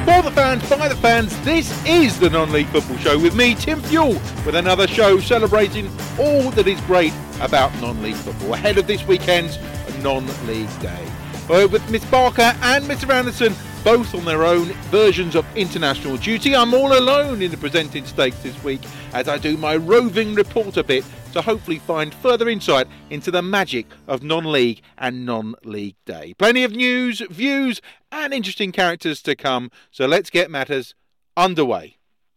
For the fans, by the fans, this is the Non-League Football Show with me, Tim Fuel, with another show celebrating all that is great about non-league football ahead of this weekend's non-league day. With Miss Barker and Mr Anderson both on their own versions of international duty, I'm all alone in the presenting stakes this week as I do my roving reporter bit to hopefully find further insight into the magic of non-league and non-league day. Plenty of news, views and interesting characters to come, so let's get matters underway.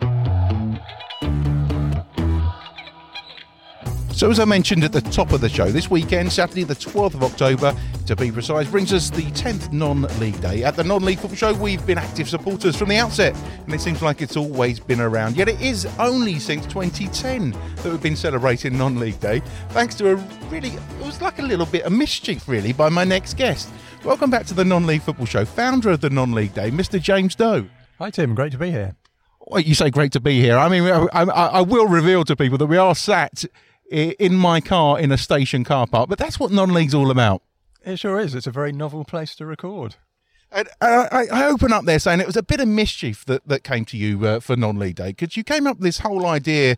So as I mentioned at the top of the show, this weekend, Saturday the 12th of October, to be precise, brings us the 10th non-league day. At the Non-League Football Show, we've been active supporters from the outset, and it seems like it's always been around. Yet it is only since 2010 that we've been celebrating non-league day, thanks to it was like a little bit of mischief, really, by my next guest. Welcome back to the Non-League Football Show, founder of the non-league day, Mr. James Doe. Hi, Tim. Great to be here. Well, you say great to be here. I mean, I will reveal to people that we are sat in my car in a station car park, but that's what non-league's all about. It sure is. It's a very novel place to record. And I open up there saying it was a bit of mischief that came to you for non-league day, because you came up with this whole idea.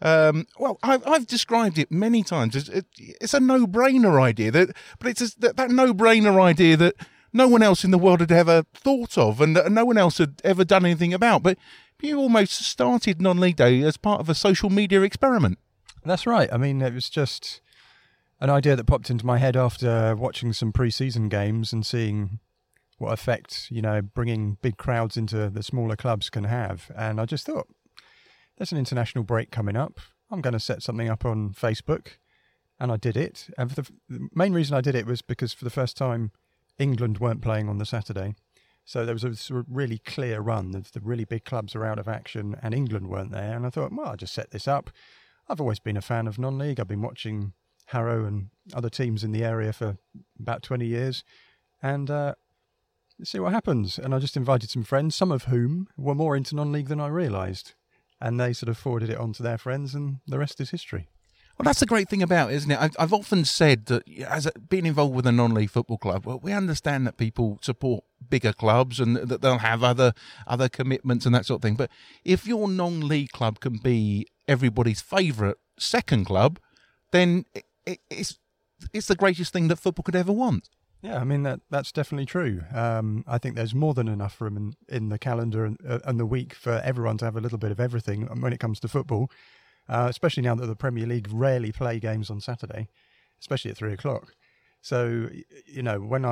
I've described it many times. It's a no-brainer idea, but it's that no-brainer idea that no one else in the world had ever thought of, and no one else had ever done anything about. But you almost started non-league day as part of a social media experiment. That's right. I mean, it was just an idea that popped into my head after watching some pre-season games and seeing what effect, bringing big crowds into the smaller clubs can have. And I just thought, there's an international break coming up. I'm going to set something up on Facebook. And I did it. And the main reason I did it was because for the first time, England weren't playing on the Saturday. So there was a sort of really clear run. The really big clubs are out of action and England weren't there. And I thought, well, I'll just set this up. I've always been a fan of non-league. I've been watching Harrow and other teams in the area for about 20 years. And let's see what happens. And I just invited some friends, some of whom were more into non-league than I realised. And they sort of forwarded it on to their friends, and the rest is history. Well, that's the great thing about it, isn't it? I've often said that as being involved with a non-league football club, well, we understand that people support bigger clubs and that they'll have other commitments and that sort of thing. But if your non-league club can be everybody's favourite second club, then it's the greatest thing that football could ever want. Yeah, I mean, that's definitely true. I think there's more than enough room in the calendar and the week for everyone to have a little bit of everything when it comes to football. Especially now that the Premier League rarely play games on Saturday, especially at 3:00. So, when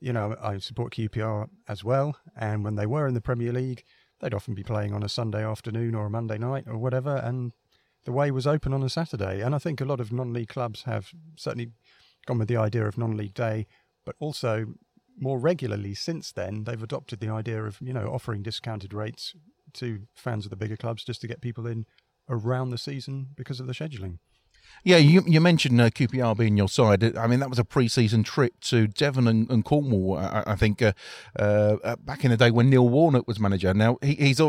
I support QPR as well. And when they were in the Premier League, they'd often be playing on a Sunday afternoon or a Monday night or whatever. And the way was open on a Saturday. And I think a lot of non-league clubs have certainly gone with the idea of non-league day, but also more regularly since then, they've adopted the idea of, offering discounted rates to fans of the bigger clubs just to get people in around the season because of the scheduling. Yeah, you mentioned QPR being your side. I mean, that was a pre-season trip to Devon and Cornwall, I think, back in the day when Neil Warnock was manager. Now, he's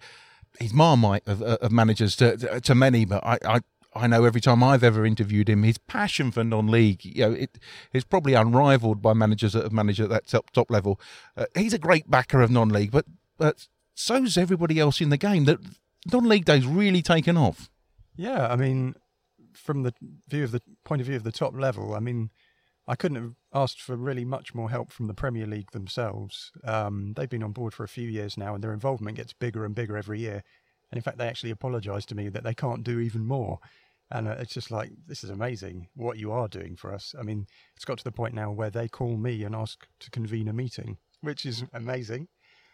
Marmite of managers to many, but I know every time I've ever interviewed him, his passion for non-league, it is probably unrivaled by managers that have managed at that top level. He's a great backer of non-league, but so's everybody else in the game. That non-league day's really taken off. Yeah, I mean, from the point of view of the top level, I mean, I couldn't have asked for really much more help from the Premier League themselves. They've been on board for a few years now, and their involvement gets bigger and bigger every year. And in fact, they actually apologised to me that they can't do even more. And it's just like, this is amazing what you are doing for us. I mean, it's got to the point now where they call me and ask to convene a meeting, which is amazing.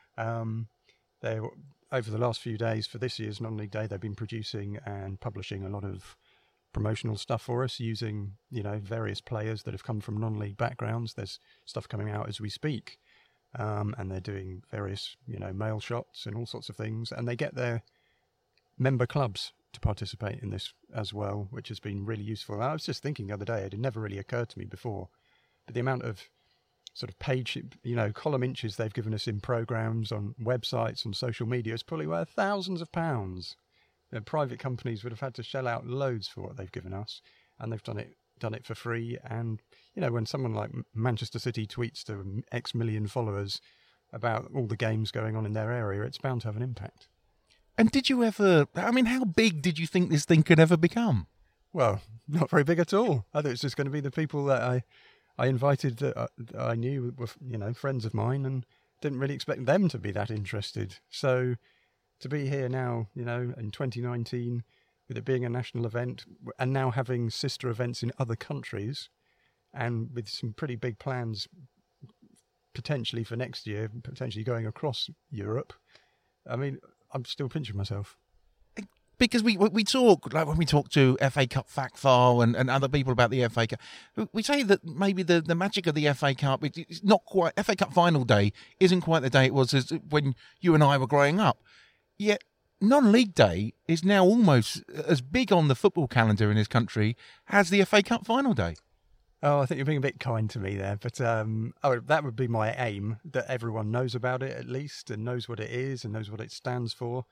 Over the last few days for this year's non-league day, they've been producing and publishing a lot of promotional stuff for us using, various players that have come from non-league backgrounds. There's stuff coming out as we speak. And they're doing various, mail shots and all sorts of things. And they get their member clubs to participate in this as well, which has been really useful. I was just thinking the other day, it had never really occurred to me before, but the amount of sort of page, column inches they've given us in programs, on websites, on social media is probably worth thousands of pounds. Private companies would have had to shell out loads for what they've given us, and they've done it for free. And when someone like Manchester City tweets to X million followers, about all the games going on in their area, it's bound to have an impact. And did you ever, I mean, how big did you think this thing could ever become? Well, not very big at all. I thought it's just going to be the people that I invited that I knew were, friends of mine, and didn't really expect them to be that interested. So to be here now, in 2019, with it being a national event, and now having sister events in other countries, and with some pretty big plans potentially for next year, potentially going across Europe, I mean, I'm still pinching myself. Because we talk, like when we talk to FA Cup Fact File and other people about the FA Cup, we say that maybe the magic of the FA Cup, it's not quite, FA Cup final day isn't quite the day it was as when you and I were growing up. Yet non-league day is now almost as big on the football calendar in this country as the FA Cup final day. Oh, I think you're being a bit kind to me there, but that would be my aim, that everyone knows about it at least, and knows what it is and knows what it stands for.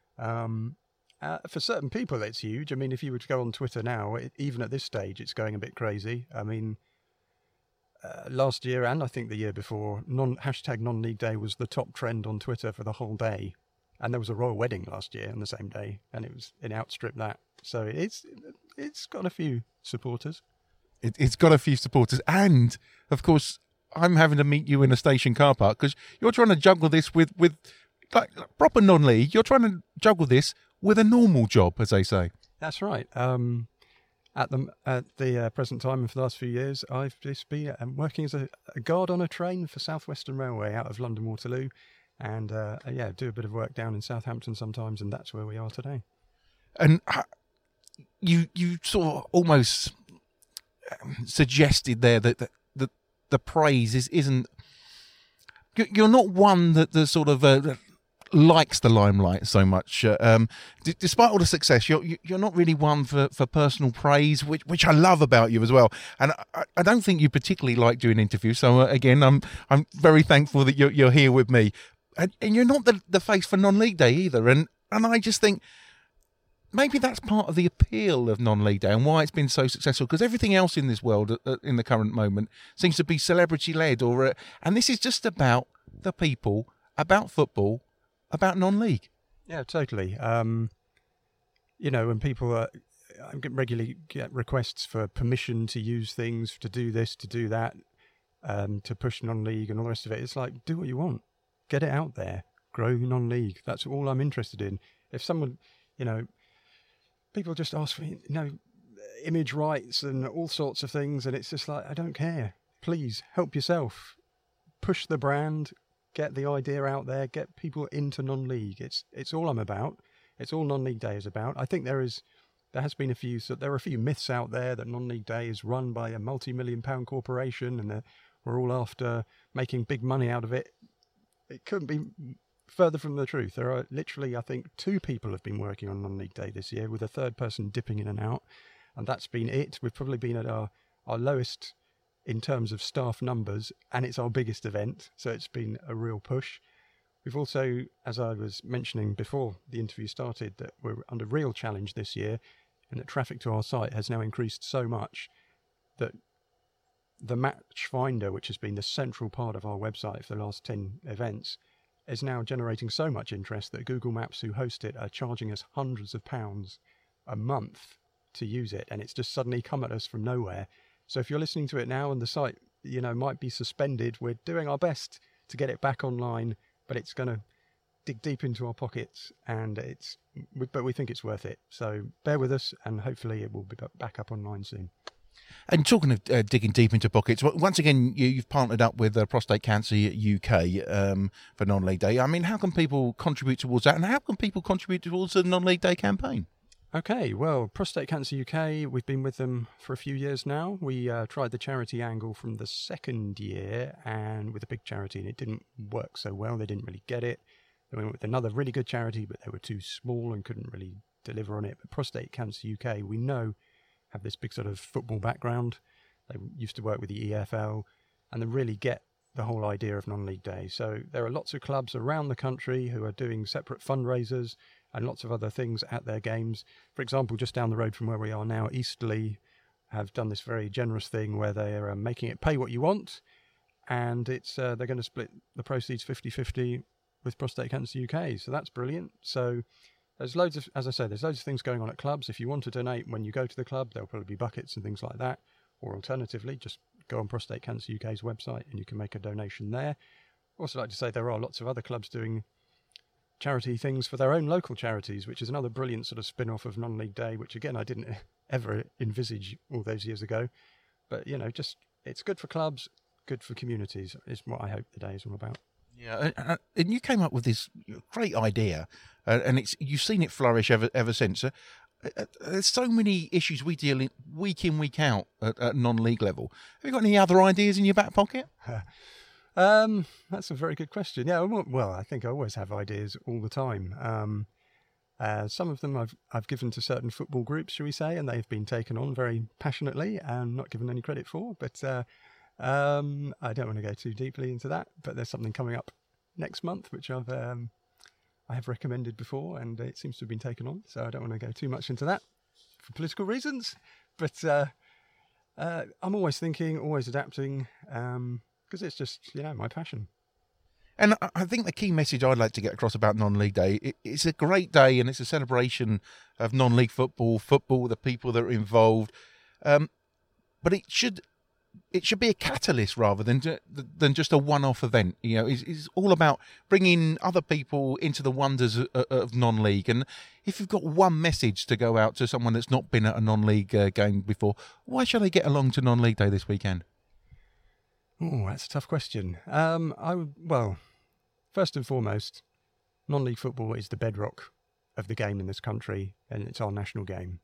For certain people, it's huge. I mean, if you were to go on Twitter now, even at this stage, it's going a bit crazy. I mean, last year and I think the year before, hashtag non-league day was the top trend on Twitter for the whole day. And there was a royal wedding last year on the same day, and it outstripped that. So it's got a few supporters. It's got a few supporters. And, of course, I'm having to meet you in a station car park because you're trying to juggle this with like proper non-league. You're trying to juggle this with a normal job, as they say. That's right. At the present time and for the last few years, I've just been working as a guard on a train for South Western Railway out of London Waterloo, and do a bit of work down in Southampton sometimes, and that's where we are today. And you sort of almost suggested there that the praise isn't. You're not one that the sort of likes the limelight so much. Despite all the success, you're not really one for personal praise, which I love about you as well. And I don't think you particularly like doing interviews. So again, I'm very thankful that you're here with me. And you're not the face for non-league day either. And I just think maybe that's part of the appeal of non-league day and why it's been so successful. Because everything else in this world in the current moment seems to be celebrity-led, and this is just about the people, about football, about non-league. Yeah, totally. When people I regularly get requests for permission to use things, to do this, to do that, to push non-league and all the rest of it. It's like, do what you want. Get it out there. Grow non-league. That's all I'm interested in. If someone, people just ask for, image rights and all sorts of things, and it's just like, I don't care. Please, help yourself. Push the brand. Get the idea out there, get people into non-league. It's all I'm about. It's all non-league day is about. I think there are a few myths out there that non-league day is run by a multi-million-pound corporation and that we're all after making big money out of it. It couldn't be further from the truth. There are literally, I think, 2 people have been working on non-league day this year, with a third person dipping in and out, and that's been it. We've probably been at our lowest in terms of staff numbers, and it's our biggest event, so it's been a real push. We've also, as I was mentioning before the interview started, that we're under real challenge this year, and that traffic to our site has now increased so much that the match finder, which has been the central part of our website for the last 10 events, is now generating so much interest that Google Maps, who host it, are charging us hundreds of pounds a month to use it, and it's just suddenly come at us from nowhere. So if you're listening to it now and the site, might be suspended, we're doing our best to get it back online, but it's going to dig deep into our pockets, but we think it's worth it. So bear with us, and hopefully it will be back up online soon. And talking of digging deep into pockets, once again, you've partnered up with Prostate Cancer UK for Non-League Day. I mean, how can people contribute towards that, and how can people contribute towards the Non-League Day campaign? Okay, well, Prostate Cancer UK, we've been with them for a few years now. We tried the charity angle from the second year, and with a big charity, and it didn't work so well. They didn't really get it. They went with another really good charity, but they were too small and couldn't really deliver on it. But Prostate Cancer UK, we know, have this big sort of football background. They used to work with the EFL, and they really get the whole idea of non-league day. So there are lots of clubs around the country who are doing separate fundraisers and lots of other things at their games. For example, just down the road from where we are now, Eastleigh have done this very generous thing where they are making it pay what you want, and it's they're going to split the proceeds 50-50 with Prostate Cancer UK. So that's brilliant. So there's loads of, as I said, there's loads of things going on at clubs. If you want to donate when you go to the club, there'll probably be buckets and things like that. Or alternatively, just go on Prostate Cancer UK's website and you can make a donation there. Also like to say there are lots of other clubs doing charity things for their own local charities, which is another brilliant sort of spin-off of Non-League Day, which again I didn't ever envisage all those years ago. But, you know, just it's good for clubs, good for communities is what I hope the day is all about. Yeah, and you came up with this great idea, and you've seen it flourish ever since. There's so many issues we deal in week in, week out at non-league level. Have you got any other ideas in your back pocket? That's a very good question. Yeah, well, I think I always have ideas all the time. Some of them I've given to certain football groups, shall we say, and they've been taken on very passionately and not given any credit for. But I don't want to go too deeply into that. But there's something coming up next month which I have recommended before, and it seems to have been taken on. So I don't want to go too much into that for political reasons. But I'm always thinking, always adapting, because it's just, you know, my passion. And I think the key message I'd like to get across about Non-League Day, it's a great day and it's a celebration of non-league football, the people that are involved. But it should be a catalyst rather than just a one-off event. You know, it's all about bringing other people into the wonders of non-league. And if you've got one message to go out to someone that's not been at a non-league game before, why should they get along to Non-League Day this weekend? Oh, that's a tough question. Well, first and foremost, non-league football is the bedrock of the game in this country, and it's our national game.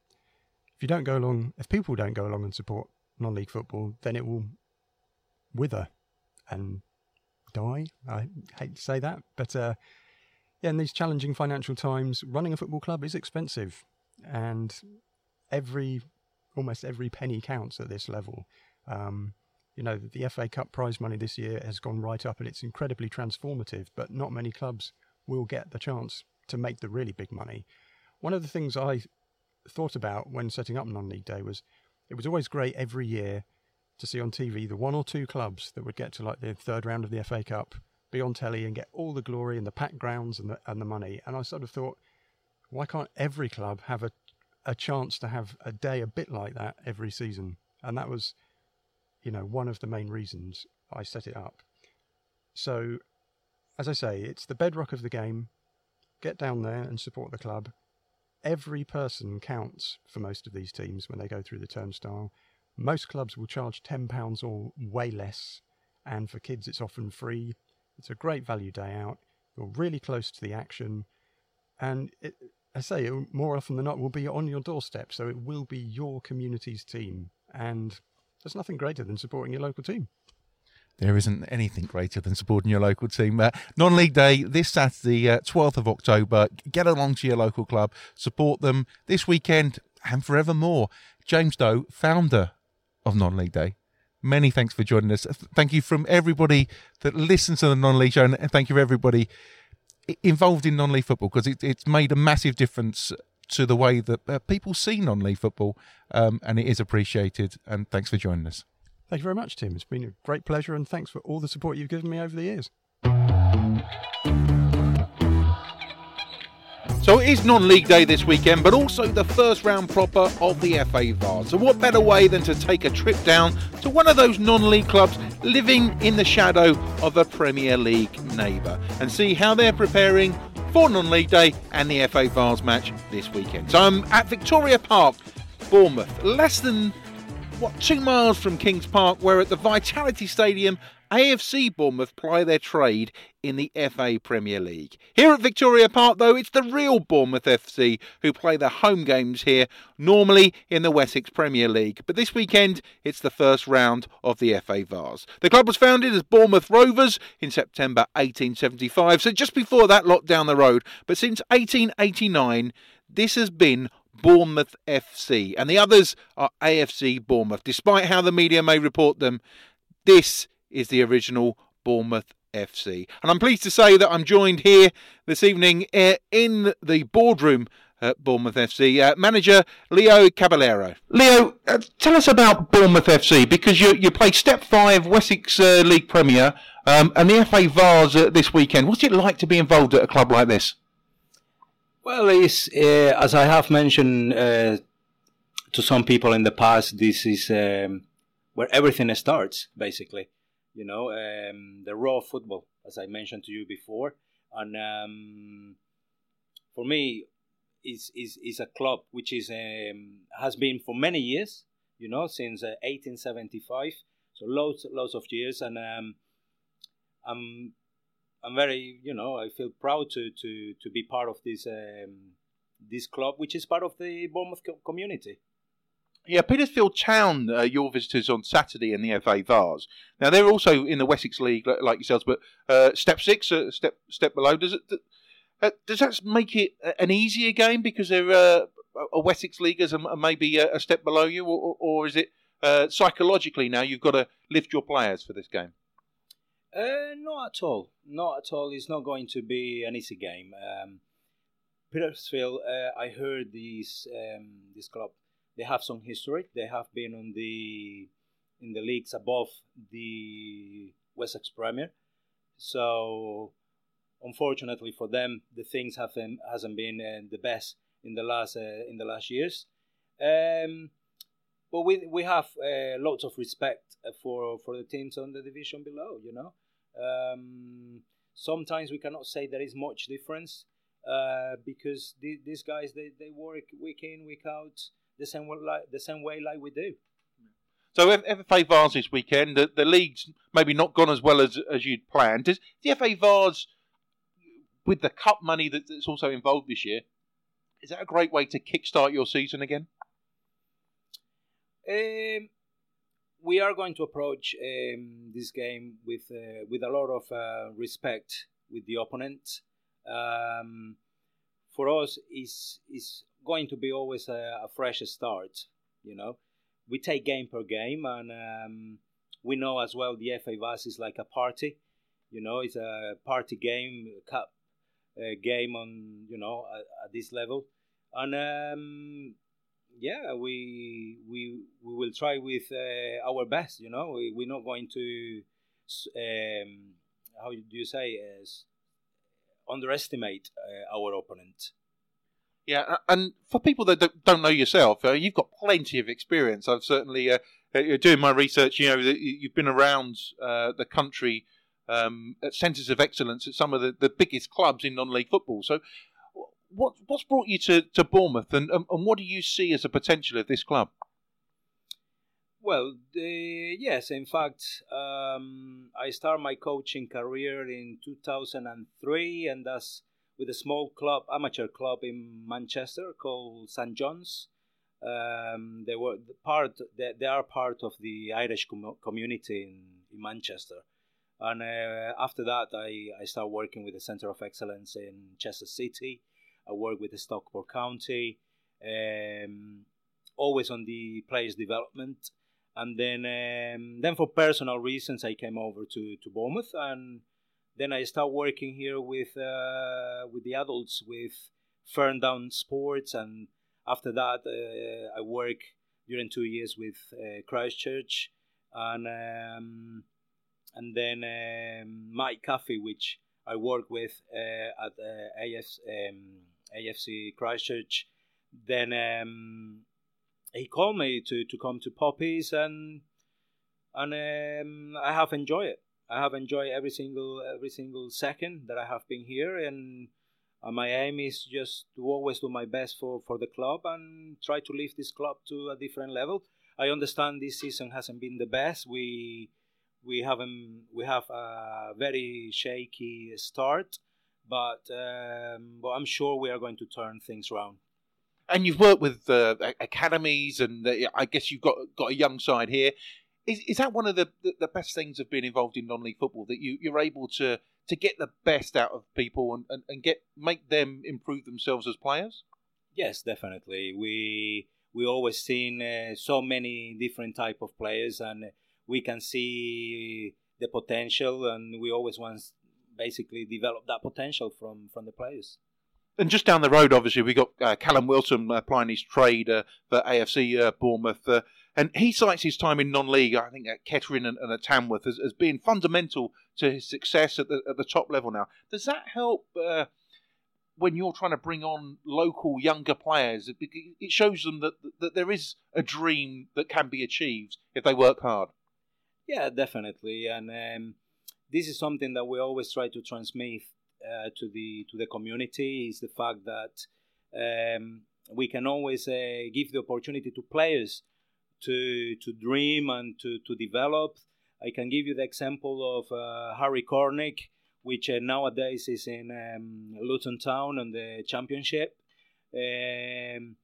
If people don't go along and support non-league football, then it will wither and die. I hate to say that, but in these challenging financial times, running a football club is expensive, and almost every penny counts at this level. You know, the FA Cup prize money this year has gone right up and it's incredibly transformative, but not many clubs will get the chance to make the really big money. One of the things I thought about when setting up Non-League Day was it was always great every year to see on TV the one or two clubs that would get to like the third round of the FA Cup, be on telly and get all the glory and the packed grounds and the money. And I sort of thought, why can't every club have a chance to have a day a bit like that every season? And that was, you know, one of the main reasons I set it up. So, as I say, it's the bedrock of the game. Get down there and support the club. Every person counts for most of these teams when they go through the turnstile. Most clubs will charge £10 or way less, and for kids it's often free. It's a great value day out. You're really close to the action, and it more often than not will be on your doorstep, so it will be your community's team, and there's nothing greater than supporting your local team. There isn't anything greater than supporting your local team. Non-League Day, this Saturday, 12th of October. Get along to your local club, support them this weekend and forevermore. James Doe, founder of Non-League Day, many thanks for joining us. Thank you from everybody that listens to the Non-League show, and thank you for everybody involved in non-league football, because it's made a massive difference to the way that people see non-league football, and it is appreciated. And thanks for joining us. Thank you very much, Tim. It's been a great pleasure, and thanks for all the support you've given me over the years. So it is Non-League Day this weekend, but also the first round proper of the FA Vase. So what better way than to take a trip down to one of those non-league clubs living in the shadow of a Premier League neighbour and see how they're preparing for Non-League Day and the FA Vase match this weekend. So I'm at Victoria Park, Bournemouth, less than 2 miles from Kings Park, where at the Vitality Stadium AFC Bournemouth ply their trade in the FA Premier League. Here at Victoria Park, though, it's the real Bournemouth FC who play their home games here, normally in the Wessex Premier League. But this weekend, it's the first round of the FA Vase. The club was founded as Bournemouth Rovers in September 1875, so just before that lot down the road. But since 1889, this has been Bournemouth FC, and the others are AFC Bournemouth. Despite how the media may report them, this is the original Bournemouth FC. And I'm pleased to say that I'm joined here this evening in the boardroom at Bournemouth FC. Manager Leo Caballero. Leo, tell us about Bournemouth FC, because you play Step 5 Wessex League Premier and the FA Vars this weekend. What's it like to be involved at a club like this? Well, it's, as I have mentioned to some people in the past, this is where everything starts, basically. You know, the raw football, as I mentioned to you before. And for me, is a club which is has been for many years, you know, since 1875. So loads of years. And I'm very, you know, I feel proud to be part of this club, which is part of the Bournemouth community. Yeah, Petersfield Town, your visitors on Saturday in the FA Vars. Now they're also in the Wessex League, like yourselves, but Step 6, step below. Does that make it an easier game because they're a Wessex Leaguers and maybe a step below you, or is it psychologically now you've got to lift your players for this game? Not at all. Not at all. It's not going to be an easy game. Petersfield, I heard this club. They have some history. They have been in the leagues above the Wessex Premier. So, unfortunately for them, the things hasn't been the best in the last years. But we have lots of respect for the teams on the division below. You know, sometimes we cannot say there is much difference because these guys they work week in, week out. The same way like we do. So FA Vars this weekend, the league's maybe not gone as well as you'd planned. Does the FA Vars, with the cup money that's also involved this year, is that a great way to kickstart your season again? We are going to approach this game with a lot of respect with the opponent. For us, is going to be always a fresh start. You know, we take game per game, and we know as well the FA Vars is like a party. You know, it's a party game, cup game on, you know, at this level, and yeah, we will try with our best. You know, we're not going to how do you say underestimate our opponent. Yeah, and for people that don't know yourself, you've got plenty of experience. I've certainly, doing my research, you know, that you've been around the country at centres of excellence at some of the biggest clubs in non-league football. So what's brought you to Bournemouth, and what do you see as the potential of this club? Well, yes, in fact, I started my coaching career in 2003, and that's with a small club, amateur club in Manchester called St John's. They are part of the Irish community in Manchester. And after that, I started working with the Centre of Excellence in Chester City. I worked with the Stockport County, always on the players' development. And then for personal reasons, I came over to Bournemouth, and then I started working here with the adults with Ferndown Sports, and after that I worked during 2 years with Christchurch, and then Mike Caffey, which I worked with at AFC Christchurch. Then he called me to come to Poppies, and I have enjoyed it. I have enjoyed every single second that I have been here, and my aim is just to always do my best for the club and try to lift this club to a different level. I understand this season hasn't been the best. We have a very shaky start, but I'm sure we are going to turn things around. And you've worked with academies, and I guess you've got a young side here. Is that one of the best things of being involved in non-league football, that you're able to get the best out of people and make them improve themselves as players? Yes, definitely. We always seen so many different type of players, and we can see the potential, and we always want basically develop that potential from the players. And just down the road, obviously, we got Callum Wilson applying his trade for AFC Bournemouth. And he cites his time in non-league, I think, at Kettering and at Tamworth as being fundamental to his success at the top level now. Does that help when you're trying to bring on local younger players? It shows them that there is a dream that can be achieved if they work hard. Yeah, definitely. And this is something that we always try to transmit to the community, is the fact that we can always give the opportunity to players to dream and to develop. I can give you the example of Harry Cornick, which nowadays is in Luton Town on the Championship, and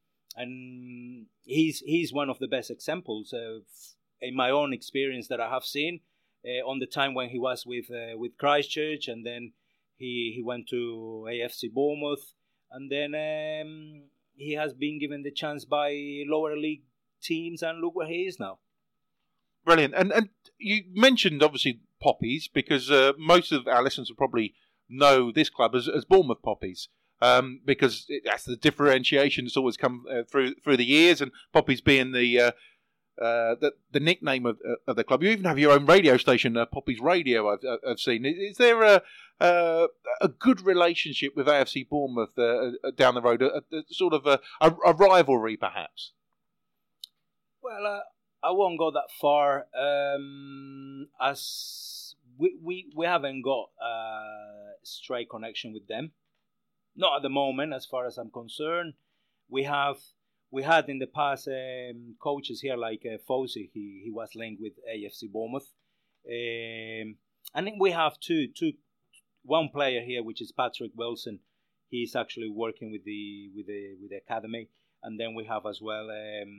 he's one of the best examples in my own experience that I have seen on the time when he was with Christchurch, and then he went to AFC Bournemouth, and then he has been given the chance by lower league teams, and look where he is now. Brilliant. And you mentioned, obviously, Poppies, because most of our listeners will probably know this club as Bournemouth Poppies, because that's the differentiation that's always come through the years, and Poppies being the nickname of the club. You even have your own radio station, Poppies Radio, I've seen. Is there a good relationship with AFC Bournemouth down the road, sort of a rivalry, perhaps? Well, I won't go that far. As we haven't got a straight connection with them, not at the moment, as far as I'm concerned. We had in the past coaches here like Fosu. He was linked with AFC Bournemouth, and then we have one player here, which is Patrick Wilson. He's actually working with the academy, and then we have as well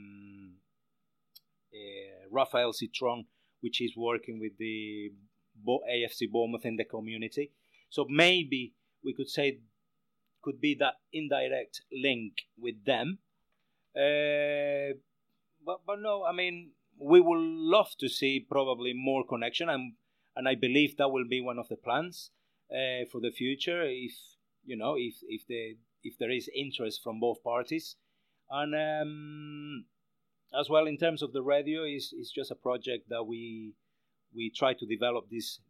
Rafael Citron, which is working with the AFC Bournemouth in the community. So maybe we could say could be that indirect link with them. But no, I mean, we would love to see probably more connection, and I believe that will be one of the plans for the future, if there is interest from both parties. And as well, in terms of the radio, is just a project that we try to develop this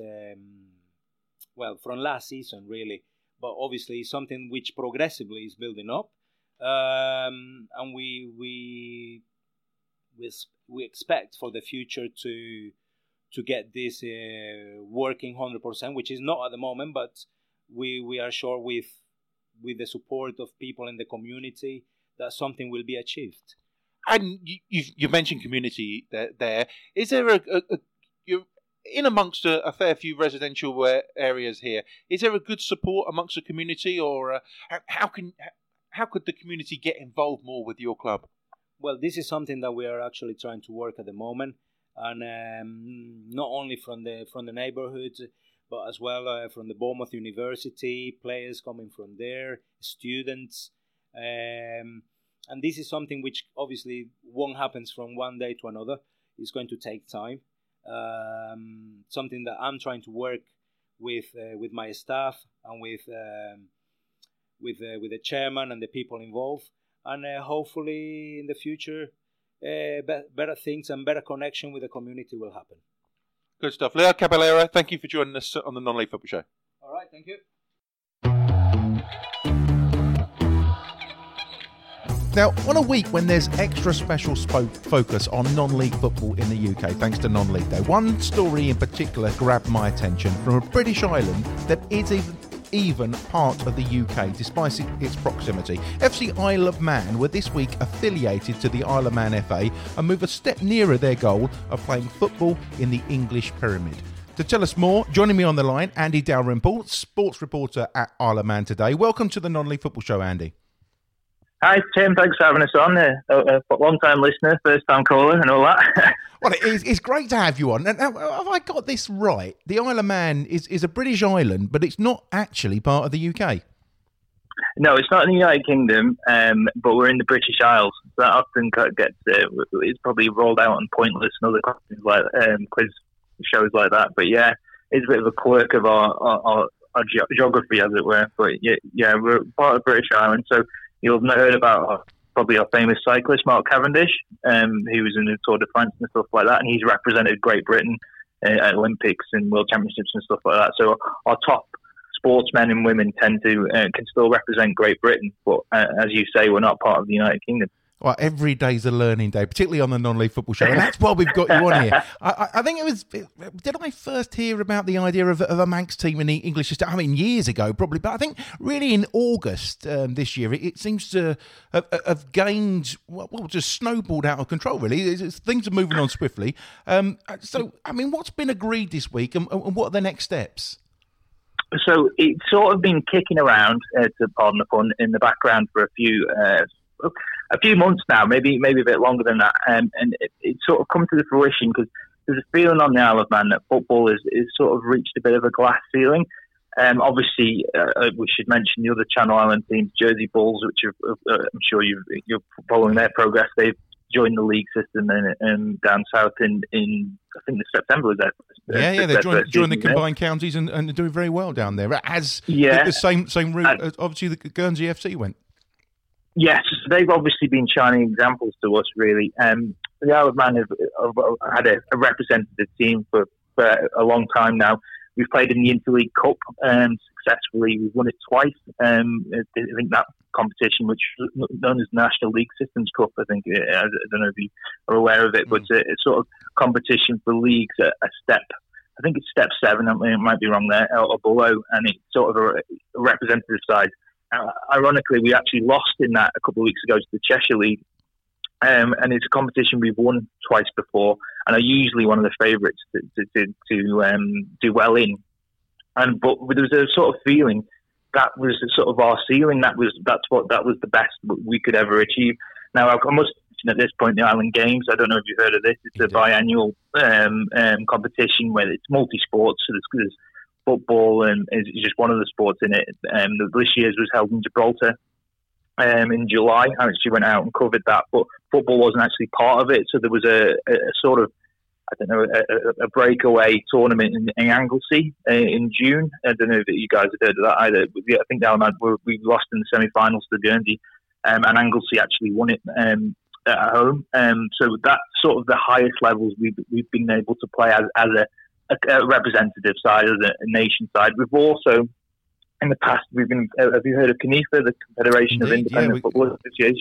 from last season really, but obviously something which progressively is building up, and we expect for the future to get this working 100%, which is not at the moment, but we are sure with the support of people in the community that something will be achieved. And you mentioned community there. Is there you're in amongst a fair few residential areas here? Is there a good support amongst the community, or how could the community get involved more with your club? Well, this is something that we are actually trying to work at the moment, and not only from the neighbourhoods, but as well from the Bournemouth University, players coming from there, students. And this is something which obviously won't happen from one day to another. It's going to take time. Something that I'm trying to work with my staff and with the chairman and the people involved. And hopefully in the future, better things and better connection with the community will happen. Good stuff. Leo Caballero, thank you for joining us on the Non-League Football Show. All right, thank you. Now, on a week when there's extra special focus on non-league football in the UK, thanks to Non-League Day, one story in particular grabbed my attention from a British island that is even part of the UK, despite its proximity. FC Isle of Man were this week affiliated to the Isle of Man FA and move a step nearer their goal of playing football in the English Pyramid. To tell us more, joining me on the line, Andy Dalrymple, sports reporter at Isle of Man Today. Welcome to the Non-League Football Show, Andy. Hi, Tim. Thanks for having us on. A long-time listener, first-time caller and all that. Well, it's great to have you on. Now, have I got this right? The Isle of Man is a British island, but it's not actually part of the UK. No, it's not in the United Kingdom, but we're in the British Isles. That often gets it's probably rolled out on Pointless and other quiz shows like that. But yeah, it's a bit of a quirk of our geography, as it were. But yeah, we're part of British Island, so you'll have heard about probably our famous cyclist Mark Cavendish, who was in the Tour de France and stuff like that, and he's represented Great Britain at Olympics and World Championships and stuff like that. So our top sportsmen and women can still represent Great Britain, but as you say, we're not part of the United Kingdom. Well, every day's a learning day, particularly on the Non-League Football Show, and that's why we've got you on here. I think did I first hear about the idea of a Manx team in the English system? I mean, years ago, probably, but I think really in August this year, it seems to have gained, just snowballed out of control, really. Things are moving on swiftly. So, I mean, what's been agreed this week, and what are the next steps? So it's sort of been kicking around, to pardon the pun, in the background for a few months now, maybe a bit longer than that, and it's sort of come to the fruition because there's a feeling on the Isle of Man that football is sort of reached a bit of a glass ceiling. Obviously, we should mention the other Channel Island teams, Jersey Bulls, which I'm sure you're following their progress. They've joined the league system and down south in I think September was that. They joined the combined counties and they're doing very well down there. The same route as obviously the Guernsey FC went. Yes, they've obviously been shining examples to us, really. The Isle of Man have had a representative team for a long time now. We've played in the Interleague Cup successfully. We've won it twice. I think that competition, which is known as National League Systems Cup, I think, I don't know if you are aware of it, but it's a sort of competition for leagues a step. I think it's step 7, I might be wrong there, or below, and it's sort of a representative side. Ironically, we actually lost in that a couple of weeks ago to the Cheshire League, and it's a competition we've won twice before, and are usually one of the favourites to do well in. But there was a sort of feeling that was sort of our ceiling. That was the best we could ever achieve. Now, I must mention at this point the Island Games. I don't know if you've heard of this. It's a biannual competition where it's multi-sports. So there's football and is just one of the sports in it. This year's was held in Gibraltar in July. I actually went out and covered that, but football wasn't actually part of it. So there was a sort of, I don't know, a breakaway tournament in Anglesey in June. I don't know if you guys have heard of that either. I think we lost in the semi-finals to Guernsey, and Anglesey actually won it at home. So that's sort of the highest levels we've been able to play as a representative side, as a nation side. We've also, in the past, have you heard of CNIFA, the Confederation of Independent Football Associations?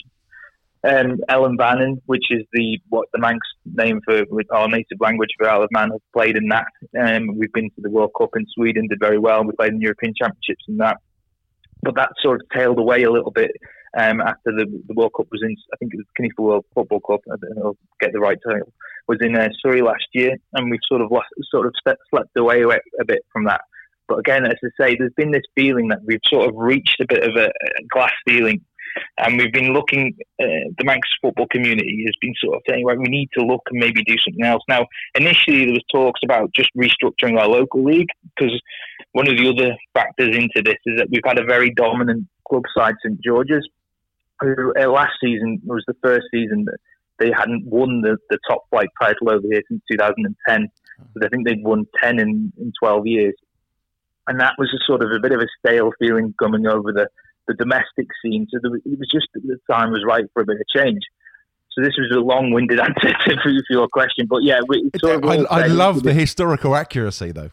Ellen Bannon, which is the Manx name for our native language for Isle of Man, has played in that. We've been to the World Cup in Sweden, did very well. We played in European Championships in that. But that sort of tailed away a little bit after the World Cup was in, I think it was CNIFA World Football Cup, I don't know, I'll get the right title, was in Surrey last year, and we've sort of slept away a bit from that. But again, as I say, there's been this feeling that we've sort of reached a bit of a glass ceiling, and we've been looking, the Manx football community has been sort of saying, right, we need to look and maybe do something else. Now, initially there was talks about just restructuring our local league, because one of the other factors into this is that we've had a very dominant club side, St George's, who last season was the first season that they hadn't won the top flight title over here since 2010. But I think they'd won 10 in 12 years. And that was a bit of a stale feeling coming over the domestic scene. So it was just the time was right for a bit of change. So this was a long-winded answer to your question. But yeah, I love the historical accuracy, though.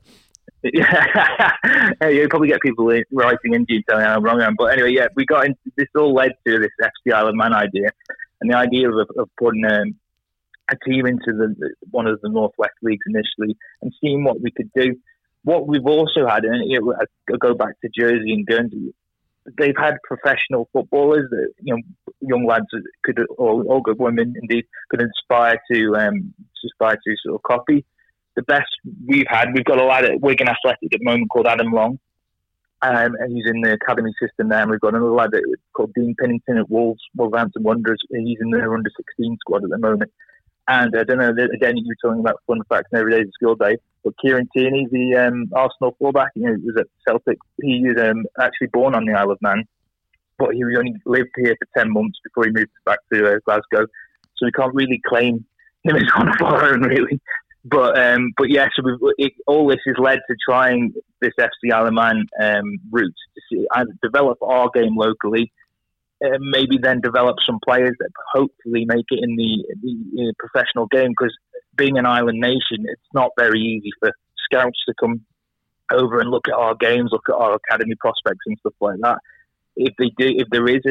Yeah, you probably get people writing into you telling I'm wrong. But anyway, yeah, we got into this. All led to this FC Isle of Man idea, and the idea of putting a team into one of the Northwest leagues initially, and seeing what we could do. What we've also had, and I go back to Jersey and Guernsey, they've had professional footballers that young lads or good women indeed could aspire to sort of copy. The best we've got a lad at Wigan Athletic at the moment called Adam Long, and he's in the academy system there. And we've got another lad called Dean Pennington at Wolverhampton Wanderers. He's in their under-16 squad at the moment. And I don't know, again, you're talking about fun facts and every day's a school day, but Kieran Tierney, the Arsenal fullback, he was at Celtic. He was actually born on the Isle of Man, but he only lived here for 10 months before he moved back to Glasgow. So we can't really claim him as one of our own, really. But yeah, so all this has led to trying this FC Isle of Man route to see and develop our game locally. Maybe then develop some players that hopefully make it in the professional game, because being an island nation, it's not very easy for scouts to come over and look at our games, look at our academy prospects and stuff like that. If there is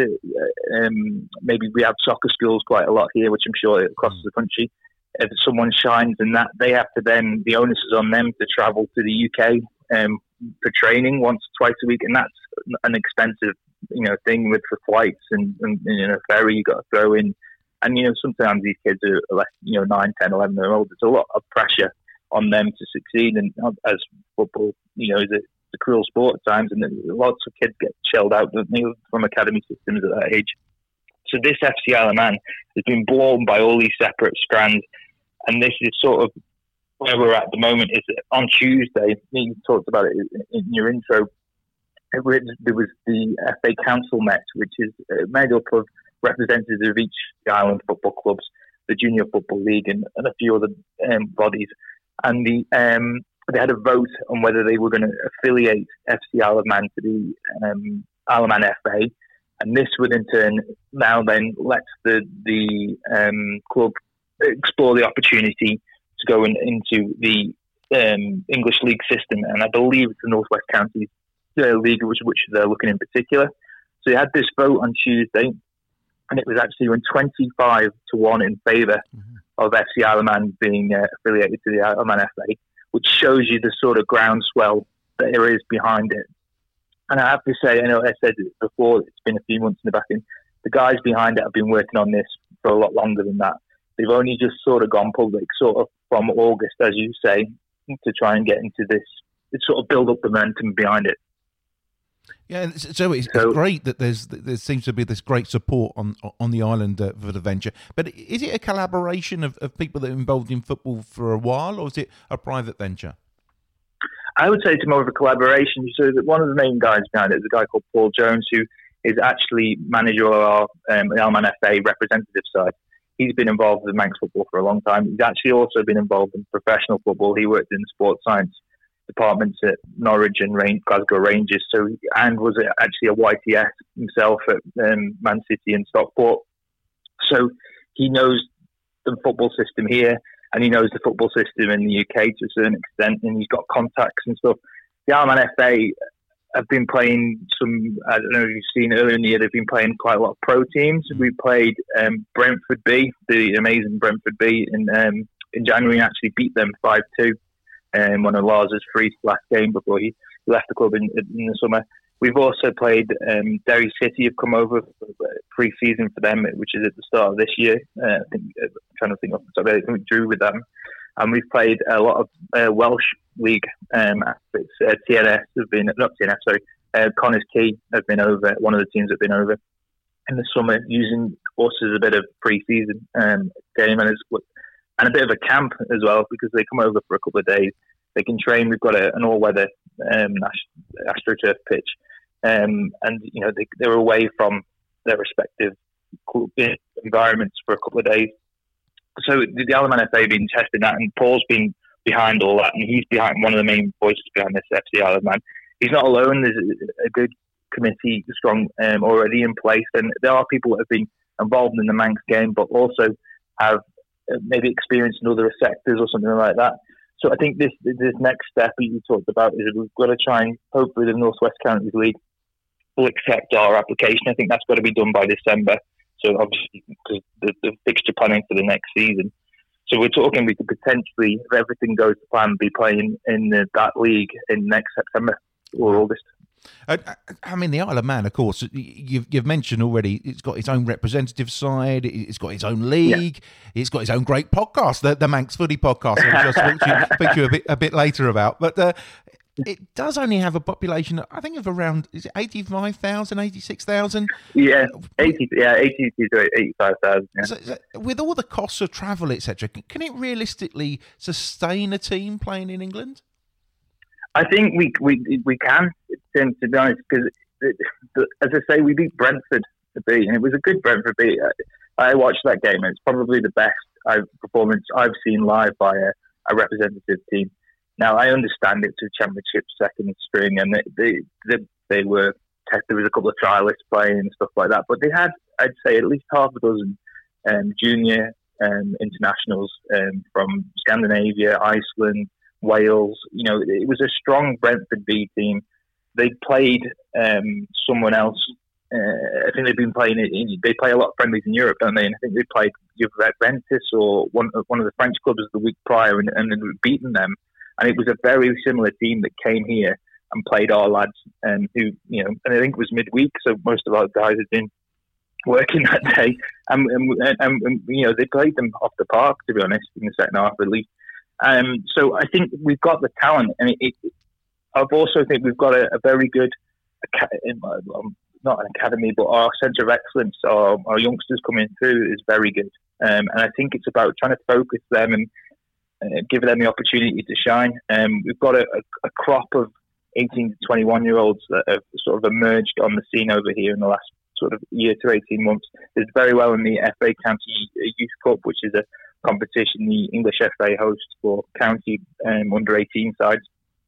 maybe we have soccer schools quite a lot here, which I'm sure across the country. If someone shines in that, they have to then, the onus is on them to travel to the UK for training once or twice a week, and that's an expensive thing for flights and ferry you got to throw in. And, sometimes these kids are less, 9, 10, 11 years old. There's a lot of pressure on them to succeed. And as football, is a cruel sport at times, and lots of kids get shelled out from academy systems at that age. So this FC Isle of Man has been born by all these separate strands. And this is sort of where we're at the moment. Is on Tuesday, you talked about it in your intro, there was the FA Council met, which is made up of representatives of each island football clubs, the Junior Football League, and a few other bodies. And they had a vote on whether they were going to affiliate FC Isle of Man to the Isle of Man FA. And this would in turn now then let the club explore the opportunity to go into the English League system. And I believe it's the North West Counties League, which they're looking in particular. So they had this vote on Tuesday, and it was actually 25-1 in favour of FC Isle of Man being affiliated to the Isle of Man FA, which shows you the sort of groundswell that there is behind it. And I have to say, I know I said it before, it's been a few months in the back end. The guys behind it have been working on this for a lot longer than that. They've only just sort of gone public, sort of from August, as you say, to try and get into this, sort of build up the momentum behind it. Yeah, so it's great that there seems to be this great support on the island for the venture. But is it a collaboration of people that are involved in football for a while, or is it a private venture? I would say it's more of a collaboration. So that one of the main guys behind it is a guy called Paul Jones, who is actually manager of our Isle of Man FA representative side. He's been involved with Manx football for a long time. He's actually also been involved in professional football. He worked in the sports science departments at Norwich and Glasgow Rangers. And was actually a YTS himself at Man City and Stockport. So he knows the football system here, and he knows the football system in the UK to a certain extent, and he's got contacts and stuff. The Isle of Man FA have been playing some, I don't know if you've seen earlier in the year, they've been playing quite a lot of pro teams. We played Brentford B, the amazing Brentford B, in January, and actually beat them 5-2. One of Lars's free last game before he left the club in the summer. We've also played Derry City have come over for pre-season for them, which is at the start of this year. I think I'm trying to think off the top of it. I think we drew with them. And we've played a lot of Welsh League. TNS have been, not TNS, sorry, Connors Key have been over, one of the teams have been over in the summer, using us as a bit of pre-season game and a bit of a camp as well, because they come over for a couple of days. They can train. We've got an all-weather AstroTurf pitch. And, they're away from their respective environments for a couple of days. So the Isle of Man FA have been testing that, and Paul's been behind all that, and he's behind one of the main voices behind this FC Isle of Man. He's not alone. There's a good committee, strong already in place, and there are people that have been involved in the Manx game, but also have maybe experience in other sectors or something like that. So I think this next step that you talked about is we've got to try and hopefully the North West Counties League will accept our application. I think that's got to be done by December. So obviously, because the fixture planning for the next season. So we're talking we could potentially, if everything goes to plan, be playing in that league in next September or August. I mean, the Isle of Man, of course, you've mentioned already, it's got its own representative side, it's got its own league, It's got its own great podcast, the Manx Footy podcast, I'll just speak to you a bit later about. But it does only have a population, I think, of around, is it 85,000, 86,000? Yeah, 80 to 85,000. Yeah. So, with all the costs of travel, etc., can it realistically sustain a team playing in England? I think we can, Tim, to be honest, because as I say, we beat Brentford B, and it was a good Brentford B. I watched that game, and it's probably the best performance I've seen live by a representative team. Now, I understand it's a championship second string, and they were there was a couple of trialists playing and stuff like that, but they had, I'd say, at least half a dozen junior internationals from Scandinavia, Iceland, Wales. You know, it was a strong Brentford B team. They played someone else. I think they've been playing it. They play a lot of friendlies in Europe, don't they? And I think they played Juventus or one of the French clubs the week prior, and they'd beaten them. And it was a very similar team that came here and played our lads, who, you know, and I think it was midweek, so most of our guys had been working that day, and you know, they played them off the park, to be honest, in the second half at least. So I think we've got the talent, and I've also think we've got a very good, not an academy, but our centre of excellence, our youngsters coming through is very good, and I think it's about trying to focus them and give them the opportunity to shine. We've got a crop of 18 to 21 year olds that have sort of emerged on the scene over here in the last sort of year to 18 months. Did very well in the FA County Youth Cup, which is a competition the English FA hosts for county under 18 sides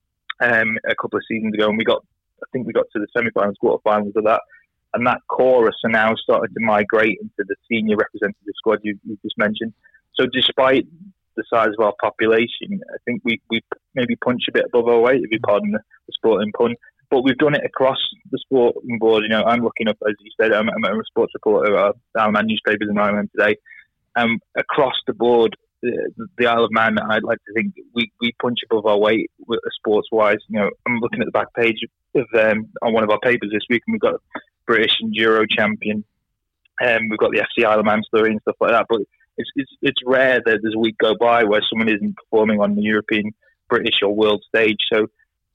a couple of seasons ago, and I think we got to the semi-finals, quarter-finals of that, and that chorus are now starting to migrate into the senior representative squad you just mentioned. So despite the size of our population, I think we maybe punch a bit above our weight, if you pardon the sporting pun. But we've done it across the sporting board. You know, I'm looking up, as you said, I'm a sports reporter at Isle of Man newspapers in Ireland today. Across the board, the Isle of Man, I'd like to think we punch above our weight sports-wise. You know, I'm looking at the back page of on one of our papers this week, and we've got British Enduro champion, we've got the FC Isle of Man story and stuff like that. But it's rare that there's a week go by where someone isn't performing on the European, British, or world stage. So